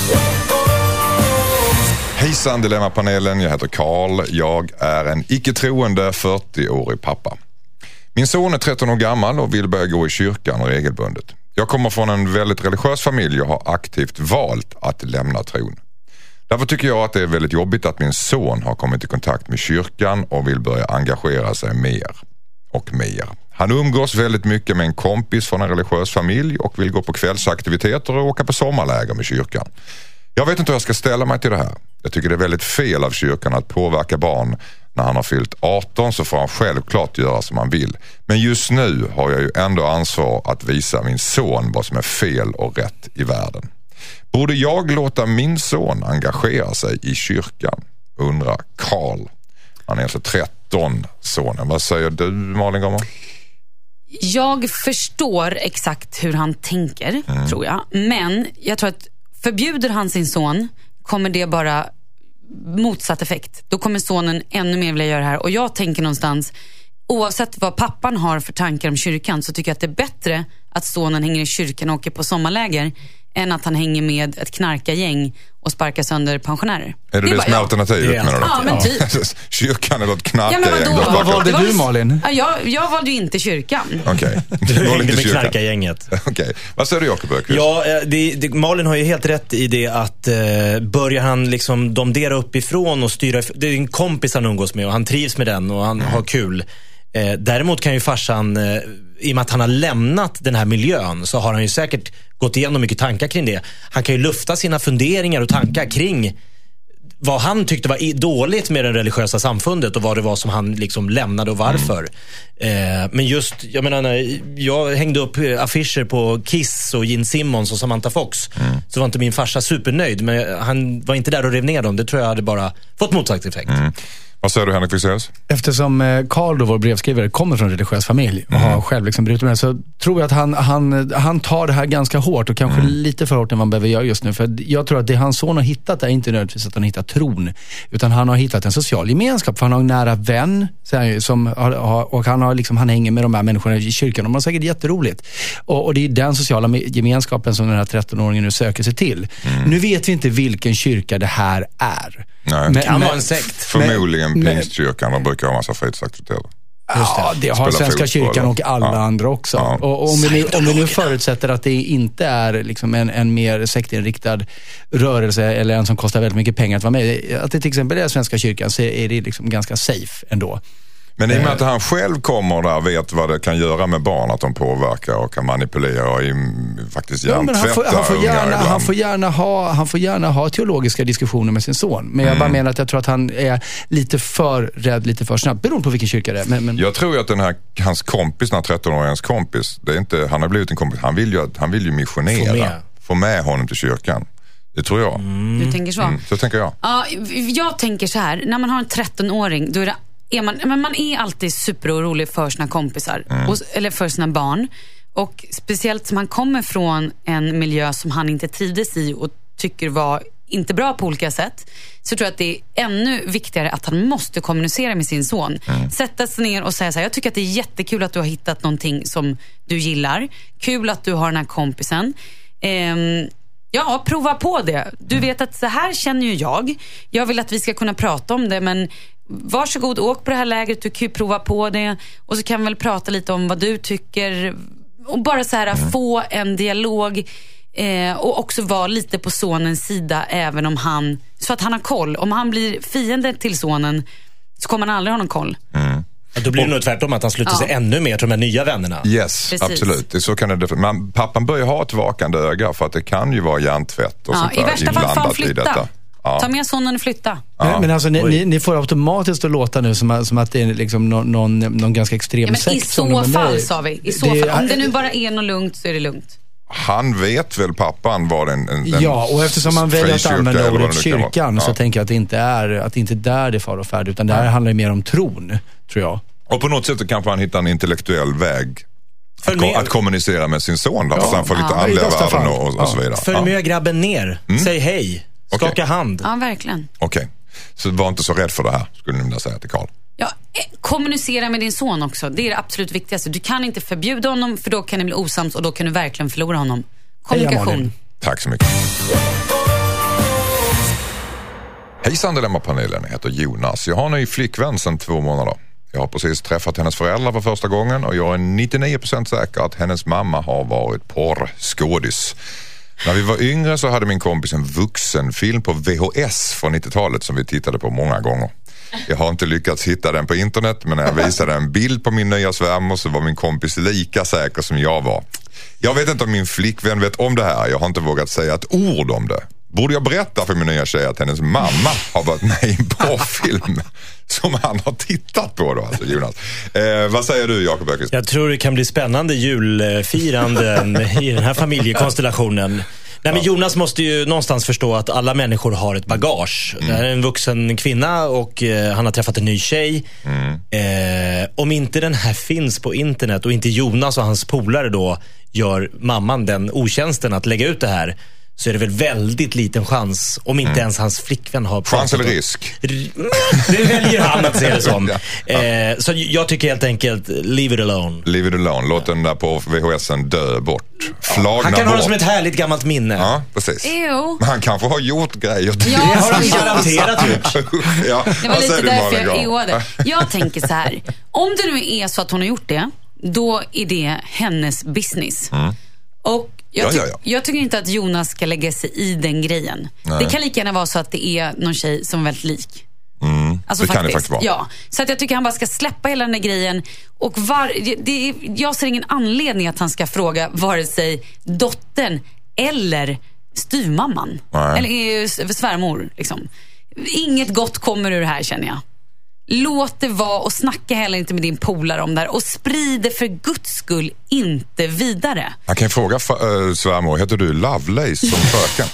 Hejsan Dilemmapanelen, jag heter Karl. Jag är en icke-troende 40-årig pappa. Min son är 13 år gammal och vill börja gå i kyrkan regelbundet. Jag kommer från en väldigt religiös familj och har aktivt valt att lämna tron. Därför tycker jag att det är väldigt jobbigt att min son har kommit i kontakt med kyrkan och vill börja engagera sig mer och mer. Han umgås väldigt mycket med en kompis från en religiös familj och vill gå på kvällsaktiviteter och åka på sommarläger med kyrkan. Jag vet inte hur jag ska ställa mig till det här. Jag tycker det är väldigt fel av kyrkan att påverka barn. När han har fyllt 18 så får han självklart göra som han vill. Men just nu har jag ju ändå ansvar att visa min son vad som är fel och rätt i världen. Borde jag låta min son engagera sig i kyrkan? Undrar Karl. Han är alltså 13, sonen. Vad säger du, Malin Gommar? Jag förstår exakt hur han tänker, tror jag. Men jag tror att förbjuder han sin son kommer det bara motsatt effekt. Då kommer sonen ännu mer vilja göra det här. Och jag tänker någonstans, oavsett vad pappan har för tankar om kyrkan, så tycker jag att det är bättre att sonen hänger i kyrkan och åker på sommarläger än att han hänger med ett knarkargäng och sparkar sönder pensionärer. Är det som är alternativet, menar du? Ja, men typ. Kyrkan eller ett knarkargäng? Vad valde du, Malin? Jag valde ju inte kyrkan. Okej. Du hängde med knarkargänget. Okej. Vad säger du, Jakob Öqvist? Ja, Malin har ju helt rätt i det att börjar han liksom domdera uppifrån och styra. Det är en kompis han umgås med och han trivs med den och han har kul. Däremot kan ju farsan, i och med att han har lämnat den här miljön, så har han ju säkert gått igenom mycket tankar kring det. Han kan ju lufta sina funderingar och tankar kring vad han tyckte var dåligt med det religiösa samfundet och vad det var som han liksom lämnade och varför. Men just, jag menar, jag hängde upp affischer på Kiss och Gene Simmons och Samantha Fox. Så var inte min farsa supernöjd, men han var inte där och rev ner dem. Det tror jag hade bara fått motsagt effekt. Vad säger du, Henrik Fexeus? Eftersom Carl då, vår brevskrivare, kommer från en religiös familj och har själv liksom brutit med, så tror jag att han tar det här ganska hårt och kanske lite för hårt än vad man behöver göra just nu. För jag tror att det hans son har hittat är inte nödvändigtvis att han hittar tron, utan han har hittat en social gemenskap. För han har en nära vän som och han hänger med de här människorna i kyrkan och man har säkert jätteroligt. Och det är den sociala gemenskapen som den här 13-åringen nu söker sig till. Nu vet vi inte vilken kyrka det här är. Nej. Det kan vara en sekt. Förmodligen Pingstkyrkan, de brukar ha en massa fritidsaktiviteter. Ja, det har Svenska kyrkan och alla andra också. Ja. Och om vi nu förutsätter att det inte är liksom en mer sektinriktad rörelse eller en som kostar väldigt mycket pengar att vara med, att det till exempel är Svenska kyrkan, så är det liksom ganska safe ändå. Men i och med att han själv kommer där, vet vad det kan göra med barn, att de påverkar och kan manipulera och faktiskt hjärntvätta. Han får gärna ha teologiska diskussioner med sin son. Men jag bara menar att jag tror att han är lite för rädd, lite för snabb, beroende på vilken kyrka det är. Men jag tror att hans kompis, den här 13-åringens kompis, det är inte, han har blivit en kompis, han vill ju missionera. Få med honom till kyrkan. Det tror jag. Du tänker så? Så tänker jag. Ja, jag tänker så här, när man har en 13-åring, då är det man är alltid superorolig för sina kompisar eller för sina barn, och speciellt som han kommer från en miljö som han inte trivdes i och tycker var inte bra på olika sätt, så tror jag att det är ännu viktigare att han måste kommunicera med sin son. Sätta sig ner och säga så här: jag tycker att det är jättekul att du har hittat någonting som du gillar, kul att du har den här kompisen, ja, prova på det. Du vet att så här känner ju jag vill att vi ska kunna prata om det, men varsågod, åk på det här lägret, du kan ju prova på det och så kan vi väl prata lite om vad du tycker och bara så här få en dialog och också vara lite på sonens sida, även om så att han har koll. Om han blir fiende till sonen så kommer han aldrig ha någon koll. Då blir det nog tvärtom, att han slutar sig ännu mer till de här nya vännerna. Yes, precis. Absolut. Så kan det, men pappan börjar ha ett vakande öga, för att det kan ju vara hjärntvätt och sånt där. I värsta fall får han flytta. Ta med sonen och flytta. Men alltså ni får automatiskt att låta nu som att det är liksom någon ganska extrem sekt. I så fall, sa vi. I så fall. Om det nu bara är något lugnt, så är det lugnt. Han vet väl, pappan, var en ja, och eftersom man väljer att använda ordet kyrkan, så tänker jag att det inte är där det far och färd, utan det här handlar ju mer om tron, tror jag. Och på något sätt kanske han hittar en intellektuell väg att kommunicera med sin son där, så han får lite andliga värden och så vidare. Följ med grabben ner, säg hej, skaka hand. Ja, verkligen. Okej. Så var inte så rädd för det här, skulle ni vilja säga till Carl. Ja, kommunicera med din son också. Det är det absolut viktigaste. Du kan inte förbjuda honom, för då kan ni bli osams och då kan du verkligen förlora honom. Kommunikation. Tack så mycket. Hejsan, Dilemmapanelen. Jag heter Jonas. Jag har en ny flickvän sedan 2 månader. Jag har precis träffat hennes föräldrar för första gången och jag är 99% säker att hennes mamma har varit porrskådis. När vi var yngre så hade min kompis en vuxenfilm på VHS från 90-talet som vi tittade på många gånger. Jag har inte lyckats hitta den på internet, men när jag visade en bild på min nya svärmor så var min kompis lika säker som jag var. Jag vet inte om min flickvän vet om det här. Jag har inte vågat säga ett ord om det. Borde jag berätta för min nya tjej att hennes mamma har varit med i en porrfilm som han har tittat på då, alltså Jonas? Vad säger du, Jakob Öqvist? Jag tror det kan bli spännande julfiranden i den här familjekonstellationen. Nej, men Jonas måste ju någonstans förstå att alla människor har ett bagage. Det här är en vuxen kvinna och han har träffat en ny tjej. Om inte den här finns på internet och inte Jonas och hans polare då gör mamman den otjänsten att lägga ut det här, så är det väl väldigt liten chans, om inte ens hans flickvän har chans eller risk. Det väljer han att se det som. Så jag tycker helt enkelt leave it alone. Leave it alone. Låt den där på VHSen dö bort. Flagna han kan bort. ha det som ett härligt gammalt minne. Ja, precis. Men han kanske har gjort grejer. Ja, det har han garanterat gjort. Ja, det var lite därför jag eoade. Jag tänker så här. Om det nu är så att hon har gjort det, då är det hennes business. Och jag tycker inte att Jonas ska lägga sig i den grejen. Nej. Det kan lika gärna vara så att det är någon tjej som är väldigt lik. Alltså det kan det faktiskt vara. Ja, så att jag tycker han bara ska släppa hela den där grejen. Och jag ser ingen anledning att han ska fråga vare sig dottern eller styvmamman. Eller svärmor liksom. Inget gott kommer ur det här, känner jag. Låt det vara och snacka heller inte med din polare om det här. Och sprid det för Guds skull inte vidare. Jag kan fråga svärmor, heter du Lovelace som fröken?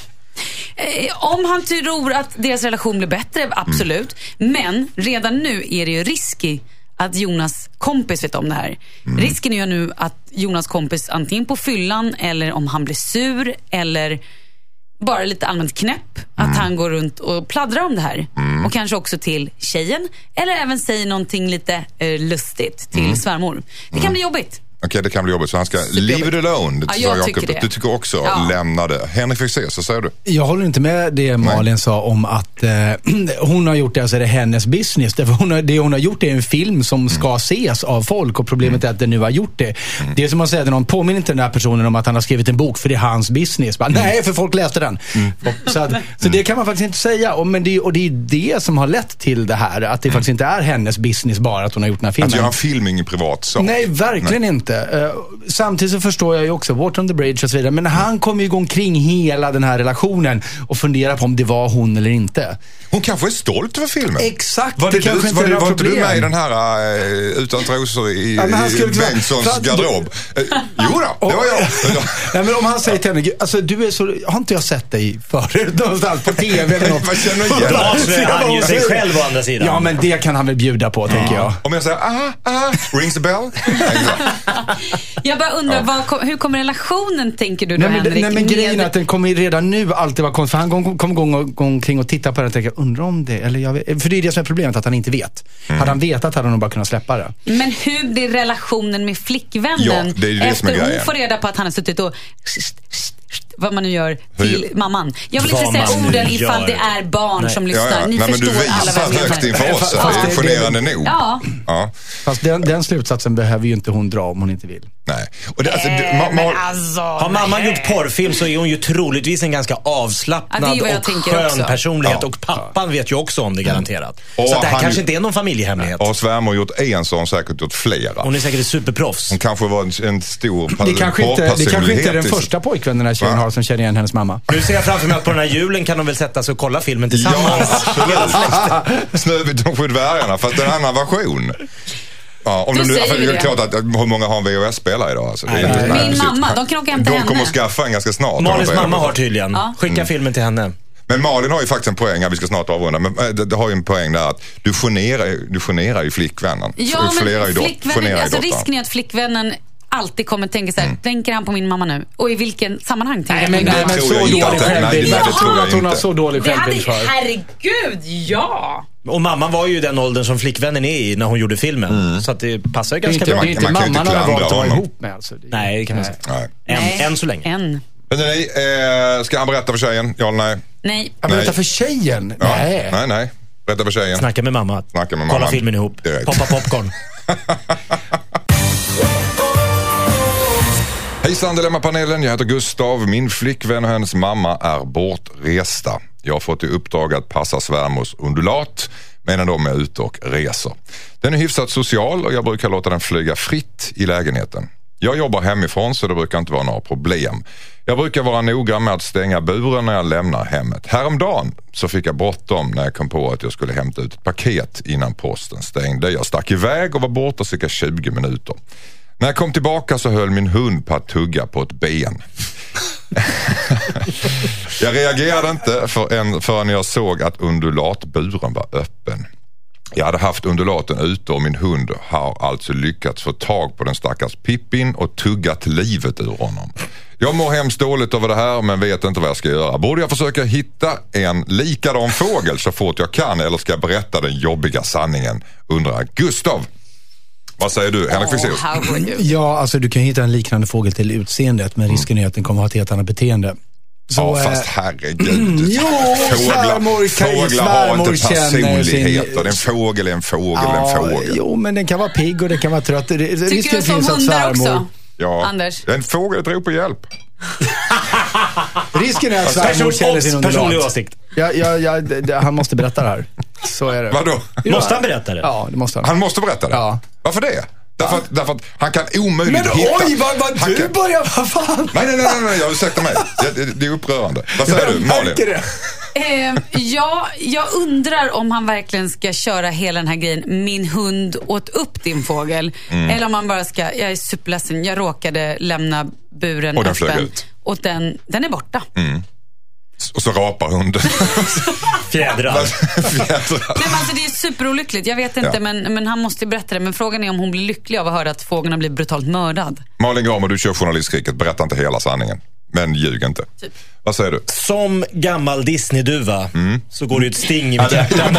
Om han tror att deras relation blir bättre, absolut. Men redan nu är det ju risky att Jonas kompis vet om det här. Risken är ju nu att Jonas kompis antingen på fyllan eller om han blir sur eller bara lite allmänt knäpp, att han går runt och pladdrar om det här. Och kanske också till tjejen, eller även säger någonting lite lustigt till svärmor. Det kan bli jobbigt. Okej, det kan bli jobbigt, så han ska leave it alone. Jag tycker det. Du tycker också lämna det. Henrik Fexeus, så säger du? Jag håller inte med det Malin sa om att hon har gjort det, alltså det är hennes business. Det hon har gjort är en film som ska ses av folk, och problemet är att den nu har gjort det. Det är som att säga att någon påminner inte den här personen om att han har skrivit en bok för det är hans business. Bara, nej, för folk läste den. Så det kan man faktiskt inte säga. Men det är det som har lett till det här. Att det faktiskt inte är hennes business bara att hon har gjort den här filmen. Att göra en film ingen privat sak. Nej, verkligen inte. Samtidigt så förstår jag ju också Water on the Bridge och så vidare, men han kommer ju gå omkring hela den här relationen och fundera på om det var hon eller inte. Hon kanske är stolt över filmen. Exakt. Var inte du med i den här utan trosor i Bengtssons garderob? Jo då, det var jag. Nej, men om han säger till henne, alltså du är så, har inte jag sett dig förut någonstans på tv eller något? Vad känner jag igen? Han ju sig själv å andra sidan. Ja, men det kan han väl bjuda på, tänker jag. Om jag säger, rings the bell. Jag bara undrar, hur kommer relationen, tänker du då, Henrik? Nej, men grejen är att den kommer redan nu alltid vara konstigt. För han kommer gå omkring och titta på den och tänka, undrar om det, eller jag vet. För det är det som är problemet, att han inte vet. Hade han vetat hade han nog bara kunnat släppa det. Men hur blir relationen med flickvännen? Ja, det är det efter som är hon får reda på att han har suttit och vad man nu gör till mamman. Jag vill inte säga orden ifall det är barn som lyssnar. Ni förstår men du visar högt inför oss. Det är imponerande nog. Ja. Fast den slutsatsen behöver ju inte hon dra om hon inte vill. Nej. Och det, har mamma gjort porrfilm så är hon ju troligtvis en ganska avslappnad och skön också. Personlighet. Och pappan vet ju också om det garanterat. Så det här kanske inte är någon familjehemlighet. Har svärmor gjort en så har hon säkert gjort flera. Hon är säkert superproffs. Hon kanske var en stor det kanske inte är den första pojkvännen den här tjejen har som känner igen hennes mamma. Nu ser jag framför mig att på den här julen kan de väl sätta sig och kolla filmen tillsammans. Snövit de 7 dvärgarna, fast en annan version. Ja, om det är klart att hur många har en VHS-spelare idag? Alltså, min mamma, de kan åka hem till henne. De kommer att skaffa en ganska snart. Malins mamma har tydligen. Skicka filmen till henne. Men Malin har ju faktiskt en poäng, vi ska snart avrunda, men det har ju en poäng där att du generar ju flickvännen. Ja, men flickvännen, alltså risken är att flickvännen alltid kommer att tänka så här, tänker han på min mamma nu? Och i vilken sammanhang tänker han? Men så dålig självbild. Jag tror att hon har så dålig självbild för. Herregud, ja! Och mamman var ju den åldern som flickvännen är i när hon gjorde filmen. Så att det passar ju ganska bra. Det är inte mamman han har valt att vara ihop med. Alltså. Nej, det kan man säga. Än så länge. Men nej, ska han berätta för tjejen? Ja eller nej? Nej. Han berättar för tjejen? Ja. Nej. Berätta för tjejen. Snacka med mamma. Kolla filmen ihop. Direkt. Poppa popcorn. Hejsan Dilemma-panelen, jag heter Gustav. Min flickvän och hennes mamma är bortresta. Jag har fått i uppdrag att passa svärmors undulat medan de är ute och reser. Den är hyfsat social och jag brukar låta den flyga fritt i lägenheten. Jag jobbar hemifrån så det brukar inte vara några problem. Jag brukar vara noga med att stänga buren när jag lämnar hemmet. Häromdagen så fick jag bråttom när jag kom på att jag skulle hämta ut ett paket innan posten stängde. Jag stack iväg och var borta cirka 20 minuter. När jag kom tillbaka så höll min hund på att tugga på ett ben. Jag reagerade inte förrän jag såg att undulatburen var öppen. Jag hade haft undulaten ute och min hund har alltså lyckats få tag på den stackars Pippin och tuggat livet ur honom. Jag mår hemskt dåligt över det här men vet inte vad jag ska göra. Borde jag försöka hitta en likadan fågel så fort jag kan eller ska jag berätta den jobbiga sanningen? Undrar Gustav. Vad säger du, Henrik Fexeus? Ja, alltså du kan hitta en liknande fågel till utseendet men risken är att den kommer att ha ett helt annat beteende. Så, fast herregud. Fåglar har inte personligheter. En fågel är en fågel. Jo, men den kan vara pigg och den kan vara trött. Tycker du som hundar också? Ja. Anders? En fågel tror på hjälp. Risken är att svärmor känner sin underlag. Personlig åsikt. Han måste berätta det här. Så är det. Vadå? Måste han berätta det? Ja, det måste han. Han måste berätta det? Ja. Varför det? Därför att han kan omöjligt Men hitta... oj, vad du kan... börjar, vad fan? Nej, jag ursäktar mig. Det är upprörande. Vad säger du, Malin? Jag undrar om han verkligen ska köra hela den här grejen. Min hund åt upp din fågel. Eller om han bara ska, jag är superledsen, jag råkade lämna buren och den öppen. flög ut. Och den är borta. Och så rapar hunden. Fjädrar. Nej, men alltså, det är superolyckligt. Jag vet inte, men han måste berätta det. Men frågan är om hon blir lycklig av att höra att fågeln har blivit brutalt mördad. Malin Gramer, du kör journalistkriket. Berätta inte hela sanningen. Men ljug inte. Typ. Vad säger du? Som gammal Disney-duva så går det ju ett sting i mitt hjärta.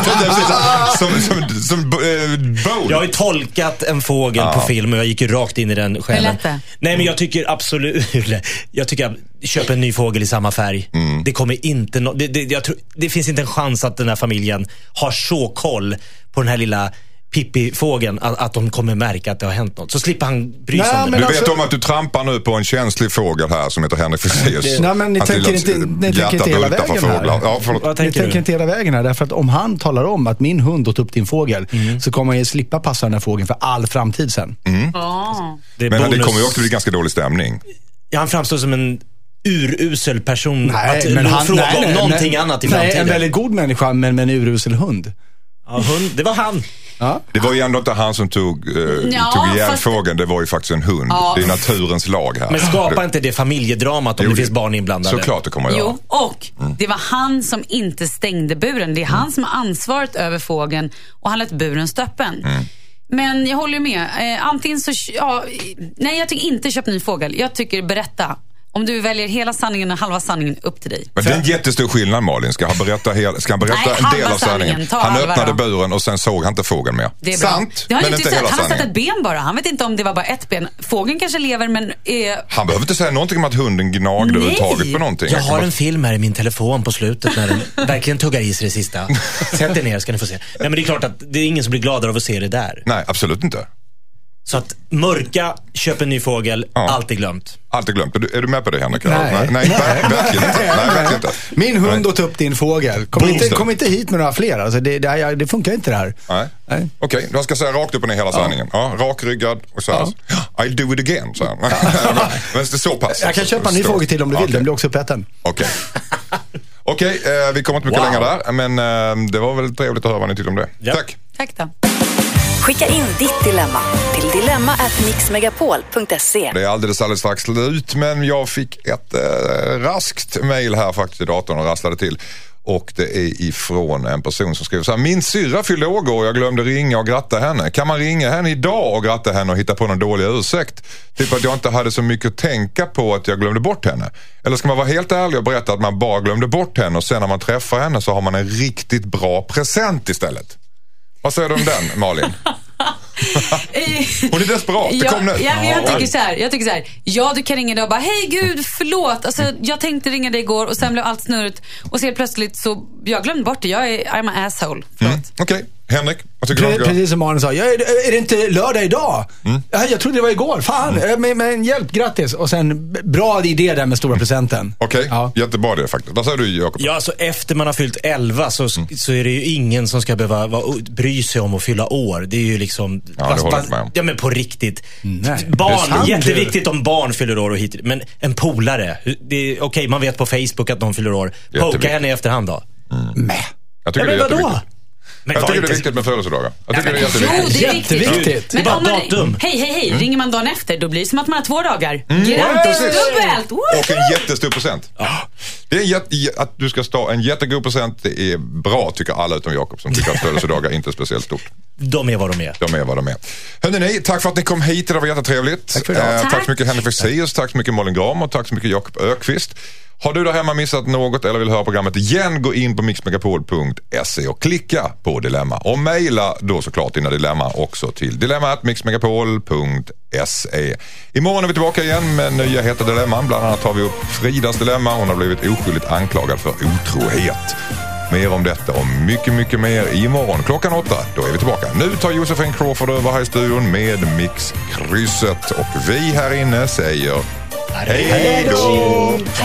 Som jag har ju tolkat en fågel på film och jag gick ju rakt in i den själv. Nej, men jag tycker absolut... Jag tycker att köpa en ny fågel i samma färg. Det kommer inte... jag tror, det finns inte en chans att den här familjen har så koll på den här lilla... Pippi-fågeln, att de kommer märka att det har hänt något. Så slipper han bry sig om det. Du vet om att du trampar nu på en känslig fågel här som heter Henrik Fexeus. Nej, men ni tänker inte hela vägen här. Ni tänker inte hela vägen här. Därför att om han talar om att min hund åt upp din fågel så kommer han ju slippa passa den här fågeln för all framtid sen. Men det kommer ju också bli ganska dålig stämning. Ja, han framstår som en urusel person. Nej, men han fråga om någonting annat i framtiden. Nej, en väldigt god människa men med en urusel hund. Ja, hund, det var han. Ja. Det var ju ändå inte han som tog ihjäl fågeln. Det var ju faktiskt en hund. Det är naturens lag här. Men skapar inte det familjedramat om det finns barn inblandade? Såklart det kommer jag. Jo, och det var han som inte stängde buren. Det är han som har ansvaret över fågeln och han lät buren stöppen. Men jag håller med. Antingen så... nej, jag tycker inte köp ny fågel. Jag tycker berätta. Om du väljer hela sanningen och halva sanningen, upp till dig. Men det är en jättestor skillnad, Malin. Ska han berätta en del av sanningen? Han öppnade buren och sen såg han inte fågeln mer. Det är bra. Sant, det har men inte inte hela han sanningen. har sett ett ben bara. Han vet inte om det var bara ett ben. Fågeln kanske lever, men... Han behöver inte säga någonting om att hunden gnagde överhuvudtaget på någonting. Jag har en film här i min telefon på slutet när den verkligen tuggar i sig det sista. Sätt er ner ska ni få se. Nej, men det är klart att det är ingen som blir gladare av att se det där. Nej, absolut inte. Så att mörka, köp en ny fågel, allt är glömt. Allt är glömt. Är du med på det, Henrik? Nej, verkligen inte. Min hund åt upp din fågel. Kom inte hit med några fler. Alltså, det funkar inte det här. Nej. Okej, jag ska säga rakt upp och ner hela sanningen. Rakryggad och så här. I'll do it again, så här. Men det är så pass. Jag kan köpa en ny fågel till om du vill. Den blir också uppäten. Okej, vi kommer inte mycket längre där. Men det var väl trevligt att höra vad ni tycker om det. Ja. Tack då. Skicka in ditt dilemma till dilemma@mixmegapol.se. Det är alldeles strax slut, men jag fick ett raskt mejl här faktiskt i datorn och rasslade till. Och det är ifrån en person som skriver så här: min syrra fyllde år och jag glömde ringa och gratta henne. Kan man ringa henne idag och gratta henne och hitta på någon dålig ursäkt? Typ att jag inte hade så mycket att tänka på att jag glömde bort henne. Eller ska man vara helt ärlig och berätta att man bara glömde bort henne och sen när man träffar henne så har man en riktigt bra present istället? Vad säger du om den, Malin? Hon är desperat, det kom nu. Jag tycker så här. Ja, du kan ringa dig och bara, hej gud, förlåt. Alltså, jag tänkte ringa dig igår och sen blev allt snurrigt. Och så plötsligt så, jag glömde bort det. I'm an asshole, förlåt. Okej, Henrik, vad tycker du? Precis som Malin sa, är det inte lördag idag? Jag trodde det var igår, fan. Men hjälp, grattis. Och sen, bra idé där med stora presenten. Okej, jättebra det faktiskt. Vad säger du, Jakob? Ja, alltså efter man har fyllt 11 så är det ju ingen som ska behöva bry sig om att fylla år. Det är ju liksom... Ja, men på riktigt. Barn, jätteviktigt om barn fyller år och hit. Men en polare, okej, man vet på Facebook att de fyller år. Poka henne i efterhand då. Jag tycker det är jätteviktigt. Jag tycker det är viktigt med födelsedagar. Jag tycker det är jätteviktigt. Men om man, hej, ringer man dagen efter, då blir det som att man har 2 dagar. Grattis! Dubbelt! Och en jättestor present. Det är att du ska stå en jättegod present. Det är bra, tycker alla utom Jakob, som tycker att födelsedagar inte är speciellt stort. De är vad de är. Hörrni, tack för att ni kom hit. Det var jättetrevligt. Tack för det. Tack så mycket Henrik Fexeus, tack så mycket Malin Gramer och tack så mycket Jakob Ökvist. Har du där hemma missat något eller vill höra programmet igen, gå in på mixmegapol.se och klicka på dilemma. Och mejla då såklart dina dilemma också till dilemma@mixmegapol.se. Imorgon är vi tillbaka igen med nya heta dilemman. Bland annat tar vi upp Fridas dilemma. Hon har blivit oskyldigt anklagad för otrohet. Mer om detta och mycket, mycket mer imorgon. 8:00, då är vi tillbaka. Nu tar Josefin Crawford över här i studion med Mixkrysset. Och vi här inne säger hej då!